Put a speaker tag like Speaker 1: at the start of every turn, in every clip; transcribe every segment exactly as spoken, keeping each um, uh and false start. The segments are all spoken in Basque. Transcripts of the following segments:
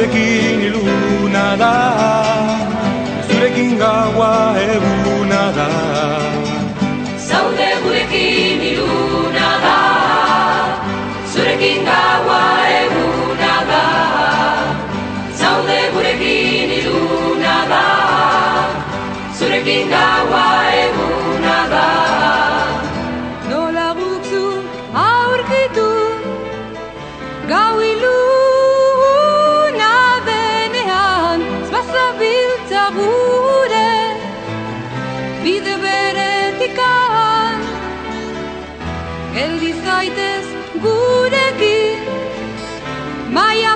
Speaker 1: gurekin iluna da, zurekin gaua eguna da.
Speaker 2: Zaude gurekin iluna da, zurekin gaua eguna da. Zaude gurekin iluna da, zurekin gaua eguna da.
Speaker 3: Nola gukzu aurkitu gau iluna denean, zbazabiltza gure bide beretikan. Geldi zaitez gurekin, maia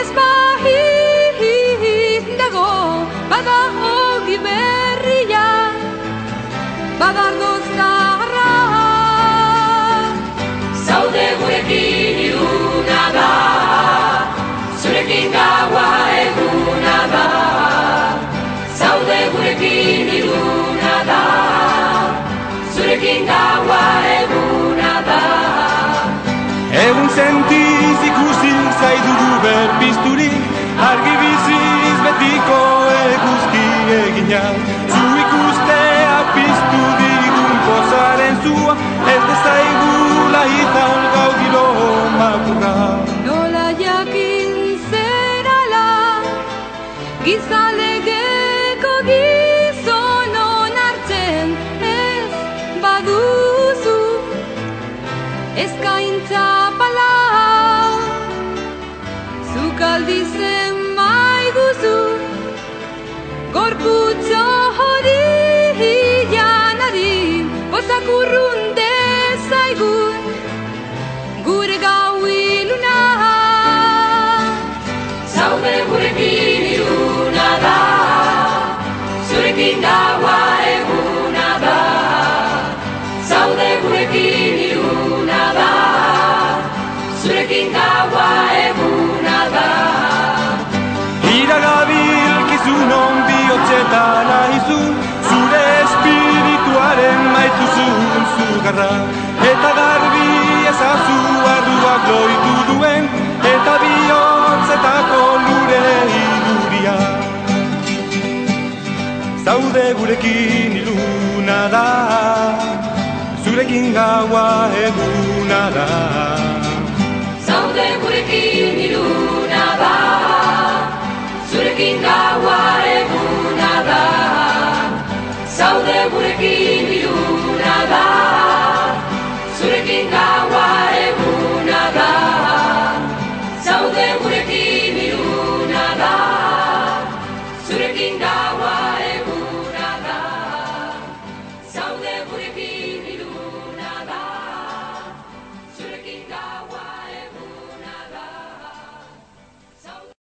Speaker 3: presbahin dago, bada ogi berria, badardoz zaharra.
Speaker 2: Zaude gurekin iluna da, zurekin gaua eguna da. Zaude gurekin iluna da, zurekin gaua eguna da.
Speaker 1: Egun sentiz ikusi zaidugu berpizturi, argi biziz betiko eguzki egina. Zu ikustea piztu digun pozaren zua, ez dezaigula izan gau giro makurra.
Speaker 3: Nola jakin zerala, gizalegeko gizon onartzen ez baduzu, eskaintza palau, zuk aldizen maiguzu, gorputzo hori janari, pozak urrun dezaigun, gure gau iluna.
Speaker 2: Zaude gurekin iluna da, zurekin gaua eguna da. Zaude gurekin iluna da, zurekin gaua eguna da.
Speaker 1: Iragabilkizun on bihotzetan aizu, zure espirituaren maituzun zugarra. Eta garbi ezazu arduak loitu duen, eta bihotzetako lure irudia. Zaude gurekin iluna da, zurekin gaua eguna da.
Speaker 2: Zaude gurekin